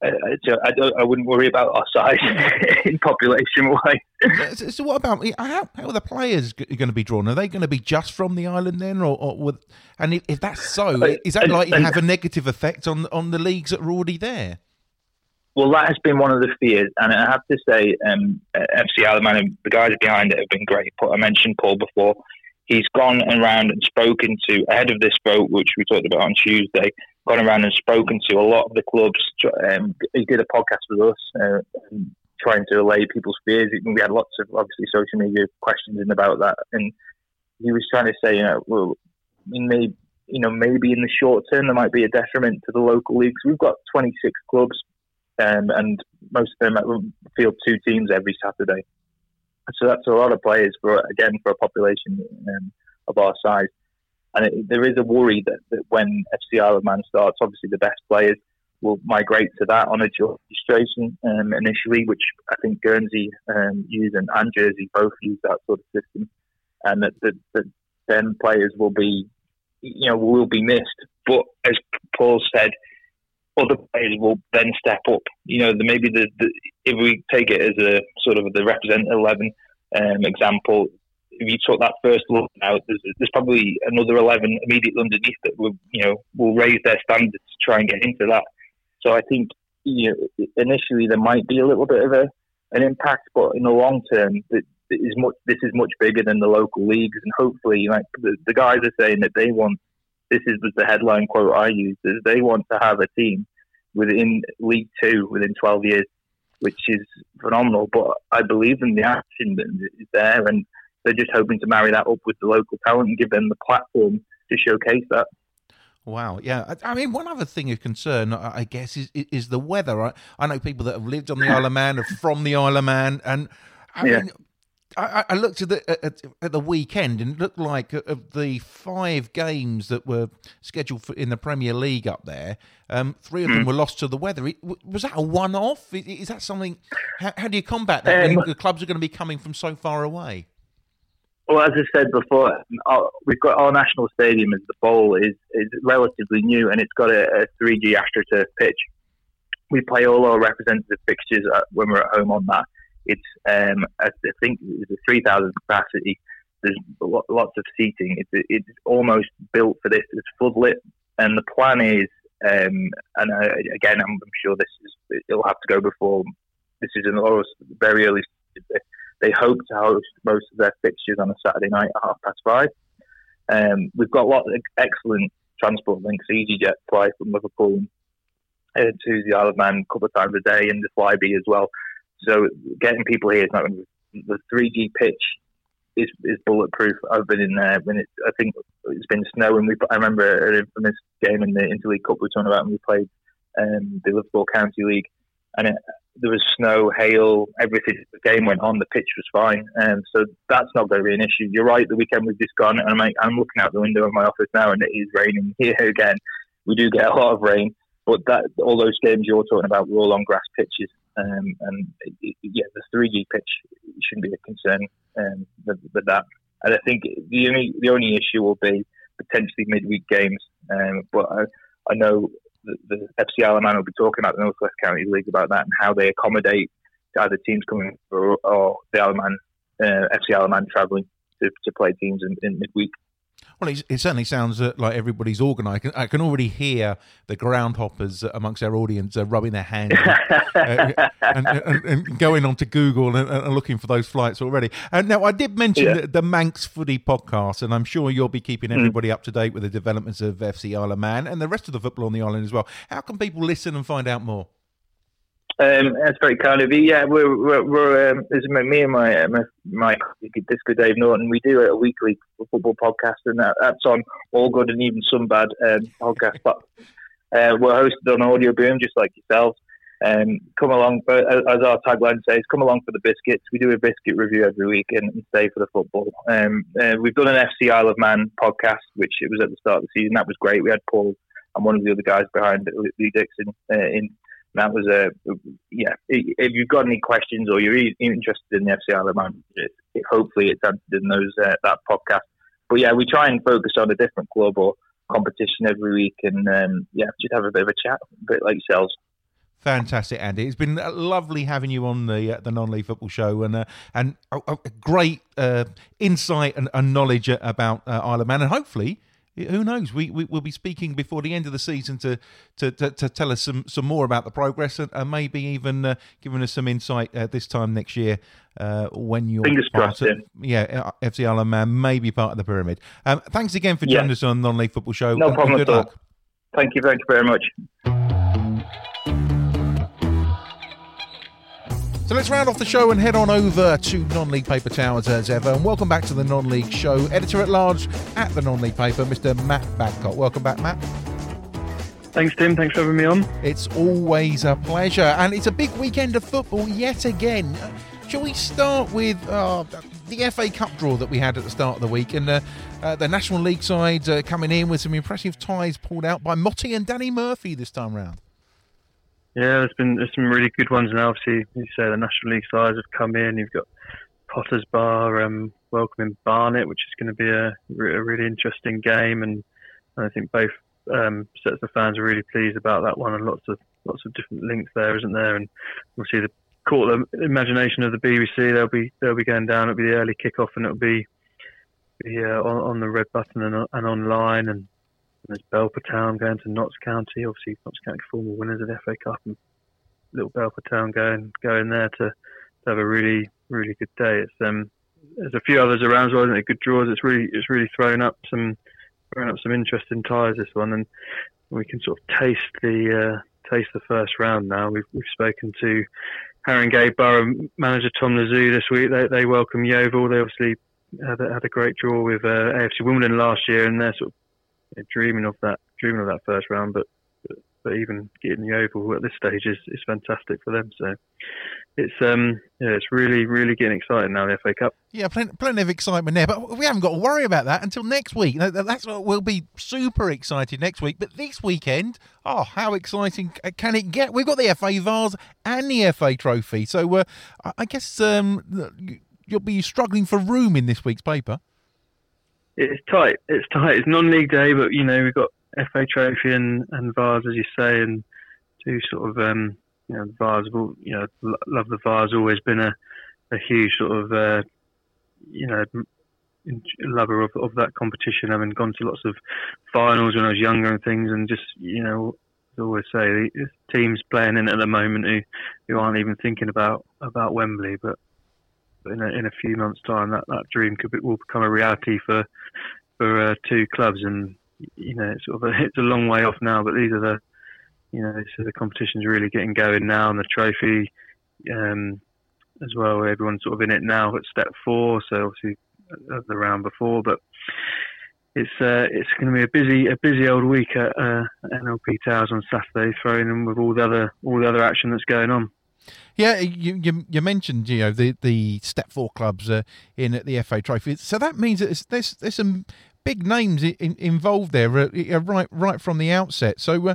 I wouldn't worry about our size in population-wise. So what about how are the players going to be drawn? Are they going to be just from the island then, and if that's so, is that likely to have a negative effect on the leagues that are already there? Well, that has been one of the fears, and I have to say, FC Isle of Man, the guys behind it have been great. I mentioned Paul before. He's gone around and spoken to, ahead of this vote, which we talked about on Tuesday, gone around and spoken to a lot of the clubs. He did a podcast with us, trying to allay people's fears. We had lots of, obviously, social media questions in about that. And he was trying to say, maybe in the short term, there might be a detriment to the local leagues. We've got 26 clubs, and most of them field 2 teams every Saturday. So that's a lot of players for a population of our size. And there is a worry that when FC Isle of Man starts, obviously the best players will migrate to that on a registration initially, which I think Guernsey use and Jersey both use that sort of system. And that then players will be missed. But as Paul said, other players will then step up. You know, maybe if we take it as a sort of the representative 11 example, if you took that first look out, there's probably another 11 immediately underneath that will raise their standards to try and get into that. So I think initially there might be a little bit of an impact, but in the long term, this is much bigger than the local leagues, and hopefully, like the guys are saying that they want. This was the headline quote I used, is they want to have a team within League 2 within 12 years, which is phenomenal. But I believe in the action that is there, and they're just hoping to marry that up with the local talent and give them the platform to showcase that. Wow, yeah. I mean, one other thing of concern, I guess, is the weather. I know people that have lived on the Isle of Man, are from the Isle of Man, and I mean, I looked at the weekend, and it looked like of the 5 games that were scheduled in the Premier League up there, 3 of them were lost to the weather. Was that a one-off? Is that something? How do you combat that when the clubs are going to be coming from so far away? Well, as I said before, we've got our national stadium as the bowl is relatively new, and it's got a 3G AstroTurf pitch. We play all our representative fixtures when we're at home on that. It's I think it's a 3,000 capacity. There's lots of seating. It's almost built for this. It's floodlit, and the plan is, again, I'm sure it'll have to go before. This is in very early stages. They hope to host most of their fixtures on a Saturday night at 5:30. We've got lots of excellent transport links, EasyJet fly from Liverpool to the Isle of Man a couple of times a day, and the Flybe as well. So getting people here is not going to be, the 3G pitch is bulletproof. I've been in there when I think it's been snowing. I remember an infamous game in the Interleague Cup we were talking about when we played the Liverpool County League, and there was snow, hail, everything. The game went on, the pitch was fine, so that's not going to be an issue. You're right, the weekend we've just gone, and I'm looking out the window of my office now, and it is raining here again. We do get a lot of rain, but all those games you're talking about were all on grass pitches, and the 3G pitch shouldn't be a concern with that. And I think the only issue will be potentially midweek games, but I know the FC Isle of Man will be talking about the North West County League about that and how they accommodate either teams coming or the Isle of Man, FC Isle of Man travelling to play teams in midweek. Well, it certainly sounds like everybody's organised. I can already hear the groundhoppers amongst our audience rubbing their hands and going on to Google and looking for those flights already. Now, I did mention the Manx Footy podcast, and I'm sure you'll be keeping everybody up to date with the developments of FC Isle of Man and the rest of the football on the island as well. How can people listen and find out more? That's very kind of you. Yeah, we're it's me and my Disco Dave Norton. We do a weekly football podcast, and that's on All Good and Even Some Bad podcast. But we're hosted on Audio Boom, just like yourselves. Come along, as our tagline says, come along for the biscuits. We do a biscuit review every week and stay for the football. We've done an FC Isle of Man podcast, which it was at the start of the season. That was great. We had Paul and one of the other guys behind it, Lee Dixon, in. That was if you've got any questions or you're interested in the FC Isle of Man, hopefully it's answered in those that podcast. But yeah, we try and focus on a different club or competition every week, and just have a bit of a chat, a bit like yourselves. Fantastic, Andy. It's been lovely having you on the Non-League Football Show, and a great insight and knowledge about Isle of Man, and hopefully, who knows? We'll be speaking before the end of the season to tell us some more about the progress and maybe even giving us some insight this time next year when you're fingers crossed. FC Isle of Man may be part of the pyramid. Thanks again for joining us on the Non-League Football Show. No problem at all. Luck. Thank you very much. So let's round off the show and head on over to Non-League Paper Towers as ever. And welcome back to the Non-League Show. Editor-at-Large at the Non-League Paper, Mr. Matt Babcock. Welcome back, Matt. Thanks, Tim. Thanks for having me on. It's always a pleasure. And it's a big weekend of football yet again. Shall we start with the FA Cup draw that we had at the start of the week, and the National League sides coming in with some impressive ties pulled out by Motti and Danny Murphy this time round? Yeah, there's some really good ones now. Obviously, you say the National League sides have come in. You've got Potter's Bar welcoming Barnet, which is going to be a really interesting game, and I think both sets of fans are really pleased about that one, and lots of different links there, isn't there? And obviously the caught the imagination of the BBC. They'll be going down. It'll be the early kickoff, and it'll be on the Red Button and online. And there's Belper Town going to Notts County. Obviously, Notts County former winners of the FA Cup, and little Belper Town going there to have a really really good day. It's there's a few others around as well. Isn't it? Good draws. It's really thrown up some interesting ties, this one, and we can sort of taste the first round now. We've spoken to Haringey Borough manager Tom Lazou this week. They welcome Yeovil. They obviously had a great draw with AFC Wimbledon last year, and they're sort of dreaming of that first round. But even getting Yeovil at this stage is fantastic for them. So it's really really getting exciting now, the FA Cup. Yeah, plenty of excitement there, but we haven't got to worry about that until next week. That's what we'll be super excited next week. But this weekend, how exciting can it get? We've got the FA Vase and the FA Trophy, so I guess you'll be struggling for room in this week's paper. It's tight. It's non-league day, but we've got FA Trophy and Vase, as you say, and two sort of Vase. Love the Vase. Always been a huge sort of lover of that competition. Having gone to lots of finals when I was younger and things, and just I always say there's teams playing in it at the moment who aren't even thinking about Wembley, but in a few months' time that dream will become a reality for two clubs, and it's a long way off now, but these are the competition's really getting going now, and the trophy as well. Everyone's sort of in it now at step 4, so obviously the round before, but it's going to be a busy old week at NLP Towers on Saturday, throwing in with all the other action that's going on. Yeah, you mentioned the step 4 clubs in at the FA Trophy, so that means that there's some big names involved there right from the outset. So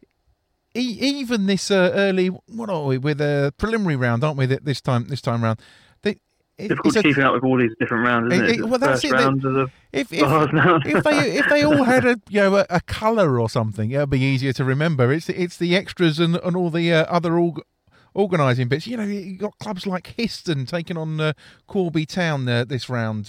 even this early, what are we with a preliminary round, aren't we? This time round. Difficult keeping up with all these different rounds, isn't it? Well, that's it. If they all had a colour or something, it'd be easier to remember. It's the extras and all the other organising bits. You've got clubs like Histon taking on Corby Town this round.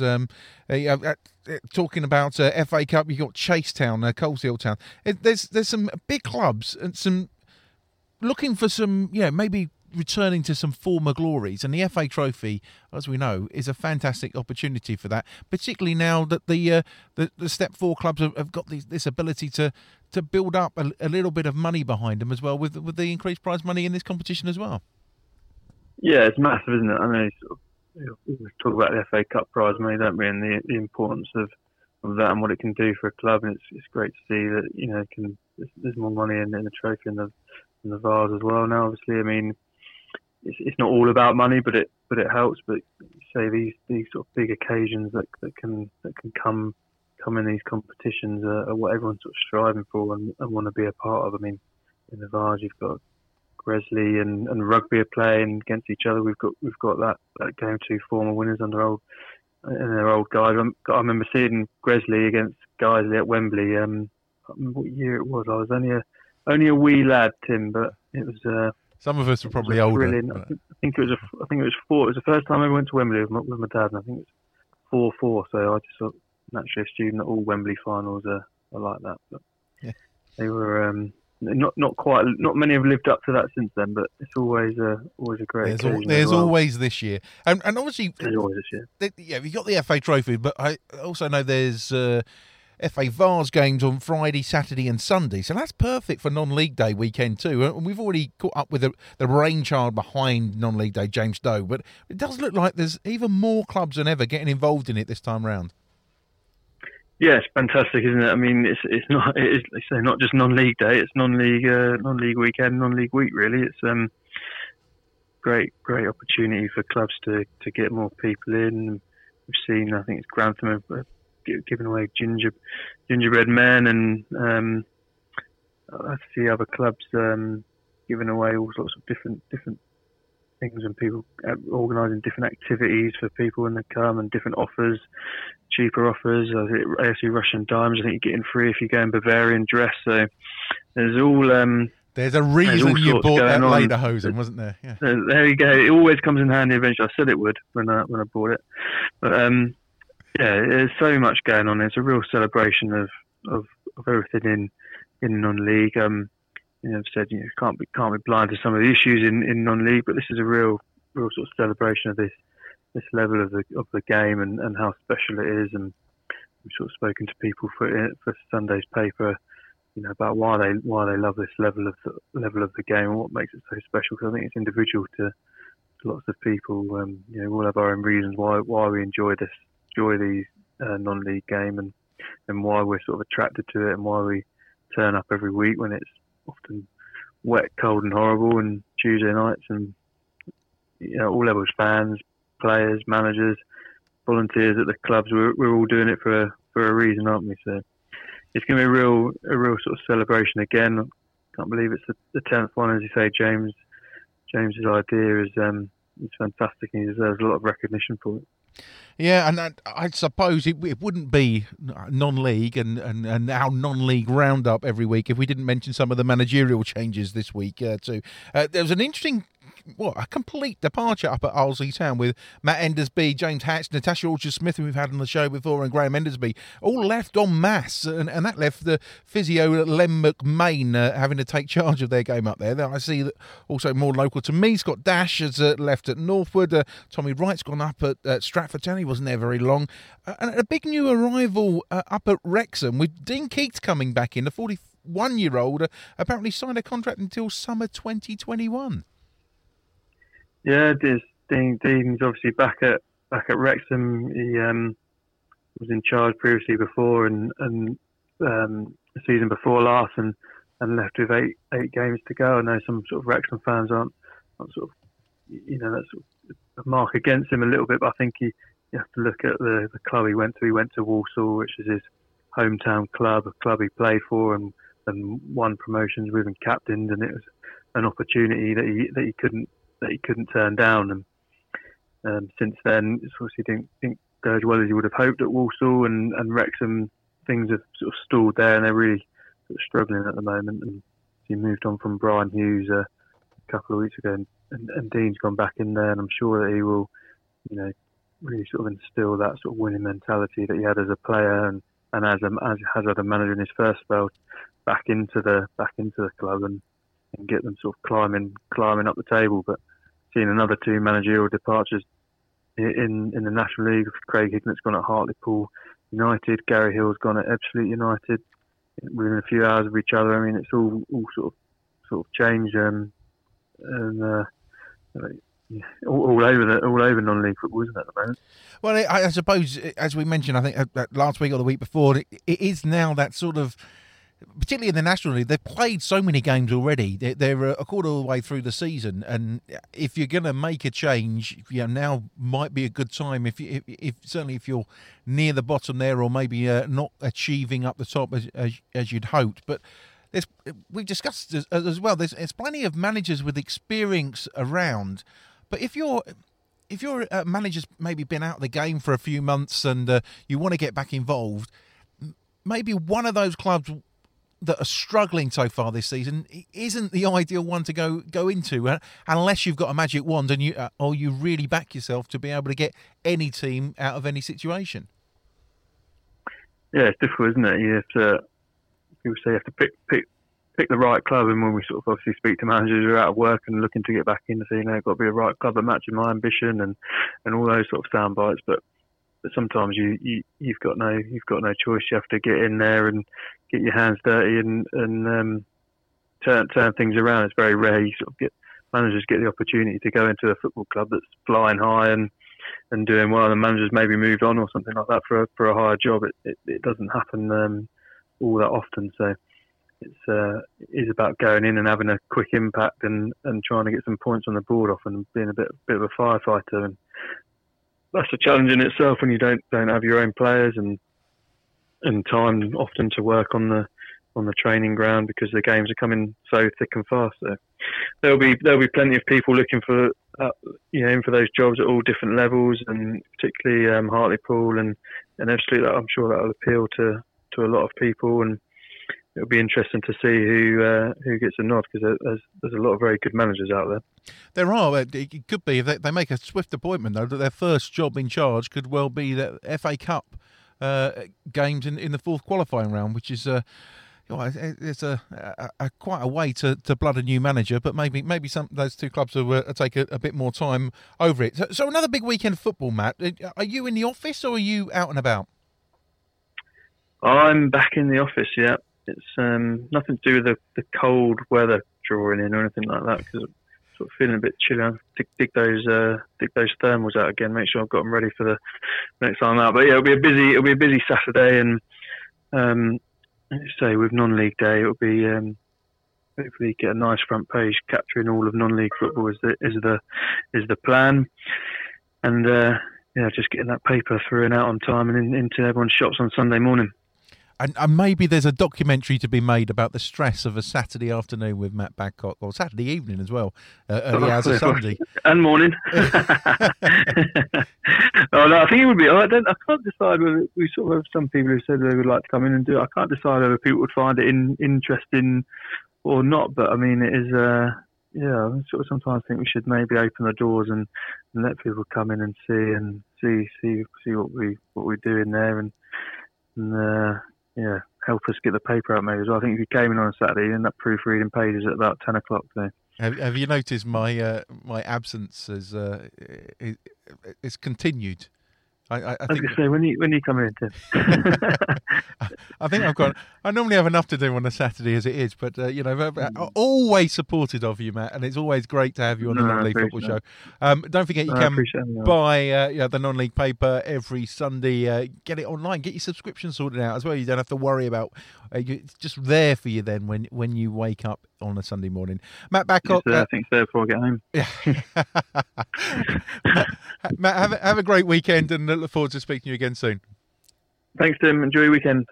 Talking about FA Cup, you've got Chase Town, Coleshill Town. There's some big clubs and some looking for some, maybe returning to some former glories, and the FA Trophy, as we know, is a fantastic opportunity for that, particularly now that the Step 4 clubs have got this ability to build up a little bit of money behind them as well, with the increased prize money in this competition as well. Yeah, it's massive, isn't it? I know we talk about the FA Cup prize money, don't we, and the importance of that and what it can do for a club, and it's great to see that there's more money in the trophy and the Vase as well now. Obviously, I mean, it's not all about money, but it helps. But say these sort of big occasions that can come in these competitions are what everyone's sort of striving for and want to be a part of. I mean, in the Vase you've got Gresley and Rugby are playing against each other. We've got that game, 2 former winners under their old guys. I remember seeing Gresley against Guiseley at Wembley. I can't remember what year it was. I was only a wee lad, Tim, but it was. Some of us were probably older. Brilliant. I think it was 4. It was the first time I ever went to Wembley with my dad, and I think it was 4-4. So I just thought, naturally assumed that all Wembley finals are like that. But yeah. They were not quite. Not many have lived up to that since then, but it's always a great occasion. There's always this year, and obviously there's always this year. You've got the FA Trophy, but I also know there's FA Vase games on Friday, Saturday and Sunday, so that's perfect for non-league day weekend too. And we've already caught up with the brainchild behind non-league day, James Doe, but it does look like there's even more clubs than ever getting involved in it this time round. Yeah, it's fantastic, isn't it? I mean, it's not just non-league day; it's non-league weekend, non-league week. Really, it's great opportunity for clubs to get more people in. We've seen, I think it's Grantham have giving away gingerbread men, and I see other clubs giving away all sorts of different things, and people organising different activities for people when they come, and different offers, cheaper offers. I think AFC Russian Diamonds, I think you're getting free if you go in Bavarian dress. So there's all there's a reason you bought that lederhosen, wasn't there? Yeah. There you go. It always comes in handy eventually. I said it would when I bought it, but yeah, there's so much going on. It's a real celebration of everything in non-league. I've said can't be blind to some of the issues in non-league, but this is a real sort of celebration of this level of the game and how special it is. And we've sort of spoken to people for Sunday's paper, about why they love this level of the game and what makes it so special. Because I think it's individual to lots of people. We all have our own reasons why we enjoy these non-league game and why we're sort of attracted to it and why we turn up every week when it's often wet, cold and horrible, and Tuesday nights, and all levels, fans, players, managers, volunteers at the clubs, we're all doing it for a reason, aren't we? So it's going to be a real sort of celebration again. I can't believe it's the 10th one, as you say. James's idea is fantastic, and he deserves a lot of recognition for it. Yeah, and I suppose it wouldn't be non-league and our non-league roundup every week if we didn't mention some of the managerial changes this week too. There was an interesting a complete departure up at Arlesey Town with Matt Endersby, James Hatch, Natasha Alger-Smith, who we've had on the show before, and Graham Endersby, all left en masse, and that left the physio Len McMahon having to take charge of their game up there. I see that also more local to me, Scott Dash has left at Northwood, Tommy Wright's gone up at Stratford Town, he wasn't there very long, and a big new arrival up at Wrexham with Dean Keats coming back in, the 41-year-old, apparently signed a contract until summer 2021. Yeah, Dean's obviously back at Wrexham. He was in charge previously before, and the season before last, and left with eight games to go. I know some sort of Wrexham fans aren't sort of, that's sort of a mark against him a little bit, but I think you have to look at the club he went to. He went to Walsall, which is his hometown club, a club he played for and won promotions with and captained, and it was an opportunity that he couldn't turn down. And since then, it's obviously didn't go as well as he would have hoped at Walsall, and Wrexham, things have sort of stalled there, and they're really sort of struggling at the moment. And he moved on from Brian Hughes a couple of weeks ago, and Dean's gone back in there, and I'm sure that he will, really sort of instill that sort of winning mentality that he had as a player and as has had a manager in his first spell back into the club and get them sort of climbing up the table. But seeing another two managerial departures in the National League, Craig Hignett's gone at Hartlepool United, Gary Hill's gone at Ebbsfleet United within a few hours of each other. I mean, it's all sort of changed all over non-league football, isn't it, at the moment? Well, I suppose, as we mentioned, I think last week or the week before, it is now that sort of, particularly in the National League, they've played so many games already. They're a quarter of the way through the season, and if you're going to make a change, now might be a good time. If certainly if you're near the bottom there, or maybe not achieving up the top as you'd hoped, but. We've discussed as well. There's plenty of managers with experience around, but if your manager's maybe been out of the game for a few months and you want to get back involved, maybe one of those clubs that are struggling so far this season isn't the ideal one to go into unless you've got a magic wand and you really back yourself to be able to get any team out of any situation. Yeah, it's difficult, isn't it? You have to. People say you have to pick the right club, and when we sort of obviously speak to managers who are out of work and looking to get back in, to say, got to be a right club that matches my ambition and all those sort of sound bites. But sometimes you've got no choice. You have to get in there and get your hands dirty and turn things around. It's very rare you sort of managers get the opportunity to go into a football club that's flying high and doing well. The managers maybe moved on or something like that for a higher job. It doesnit happen all that often, so it is about going in and having a quick impact and trying to get some points on the board off and being a bit of a firefighter, and that's a challenge in itself when you don't have your own players and time often to work on the training ground because the games are coming so thick and fast. So there'll be plenty of people looking for in for those jobs at all different levels, and particularly Hartlepool and Ebbsfleet. I'm sure that'll appeal to a lot of people, and it'll be interesting to see who gets a nod because there's a lot of very good managers out there. There are. It could be, if they make a swift appointment though, that their first job in charge could well be the FA Cup games in the fourth qualifying round, which is it's quite a way to blood a new manager, but maybe those two clubs will take a bit more time over it. So another big weekend of football, Matt. Are you in the office or are you out and about? I'm back in the office, yeah. It's nothing to do with the cold weather drawing in or anything like that, because I'm sort of feeling a bit chilly. I have to dig those thermals out again, make sure I've got them ready for the next time out. But yeah, it'll be a busy Saturday, and as you say, with non-league day, it'll be hopefully get a nice front page capturing all of non-league football is the plan, and just getting that paper through and out on time and into everyone's shops on Sunday morning. And maybe there's a documentary to be made about the stress of a Saturday afternoon with Matt Badcock, or Saturday evening as well, early hours of Sunday. And morning. I think it would be. I can't decide whether we sort of have some people who said they would like to come in and do it. I can't decide whether people would find it interesting or not. But I mean, it is I sort of sometimes think we should maybe open the doors and let people come in and see what we do in there and help us get the paper out maybe as well. I think if you came in on a Saturday, you end up proofreading pages at about 10 o'clock there. Have you noticed my absence is continued? I think say when you come in, Tim. I think I normally have enough to do on a Saturday as it is, but always supported of you, Matt, and it's always great to have you on the Non-League Football Show. Don't forget you can buy the Non-League paper every Sunday. Get it online. Get your subscription sorted out as well. You don't have to worry about it's just there for you then when you wake up on a Sunday morning. Matt Babcock. I think so before I get home. Yeah. Matt, have a great weekend and look forward to speaking to you again soon. Thanks, Tim. Enjoy your weekend.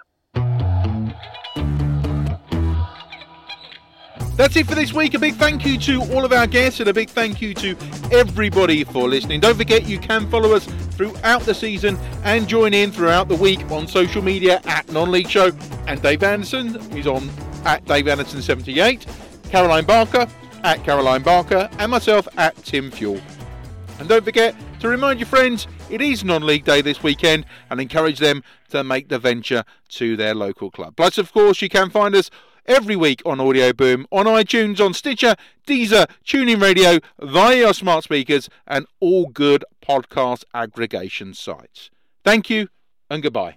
That's it for this week. A big thank you to all of our guests and a big thank you to everybody for listening. Don't forget you can follow us throughout the season and join in throughout the week on social media at Non-League Show. And Dave Anderson is on at Dave Anderson 78, Caroline Barker at Caroline Barker, and myself at Tim Fuel. And don't forget to remind your friends it is Non-League Day this weekend and encourage them to make the venture to their local club. Plus, of course, you can find us every week on Audio Boom, on iTunes, on Stitcher, Deezer, TuneIn Radio, via your smart speakers and all good podcast aggregation sites. Thank you and goodbye.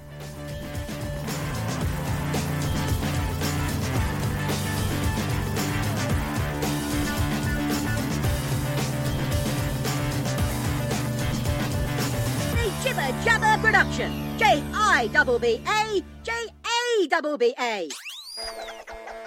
Jibber Jabber Production. JIBBA JABBA.